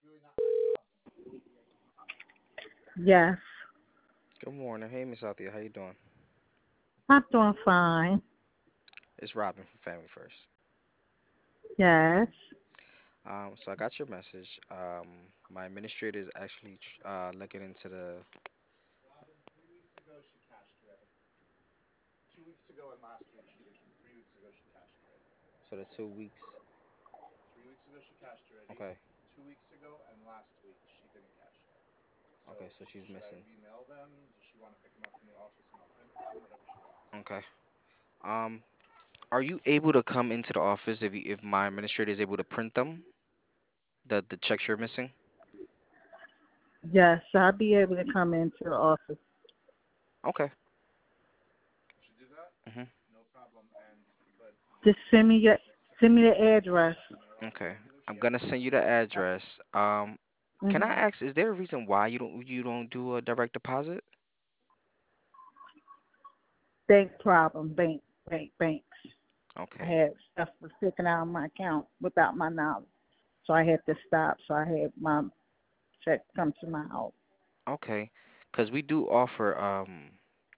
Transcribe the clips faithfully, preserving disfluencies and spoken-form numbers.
Yes, Good morning. Hey, Miss Althea, how you doing? I'm doing fine. It's Robin from Family First. Yes. Um, so I got your message. Um, my administrator is actually tr- uh looking into the. So the two weeks. Okay. Okay, so she's missing. Okay. Um, are you able to come into the office if you, if my administrator is able to print them, the the checks you're missing? Yes, I'll be able to come into the office. Okay. hmm Just send me your send me the address. Okay. I'm gonna send you the address. Um, can I Mhm. ask, is there a reason why you don't you don't do a direct deposit? Bank problem, bank, bank, banks. I Okay. had stuff was taken out of my account without my knowledge, so I had to stop. So I had my check come to my house. Okay. Because we do offer um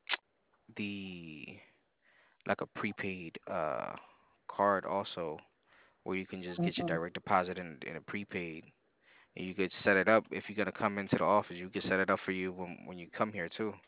the like a prepaid uh card also where you can just get your Mhm. direct deposit in in a prepaid. And you could set it up if you're gonna come into the office, you could set it up for you when when you come here too.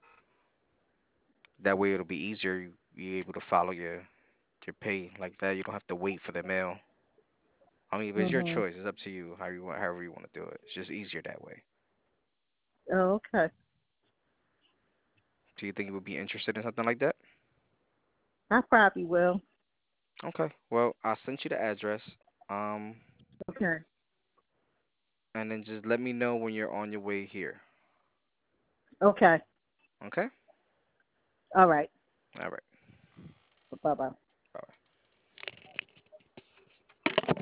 That way it'll be easier. You be able to follow your your pay like that. You don't have to wait for the mail. I mean, but it's your Mhm. choice. It's up to you how you want, however you want to do it. It's just easier that way. Oh, okay. Do you think you would be interested in something like that? I probably will. Okay. Well, I sent you the address. Um, Okay. and then just let me know when you're on your way here. Okay. Okay? All right. All right. Bye bye.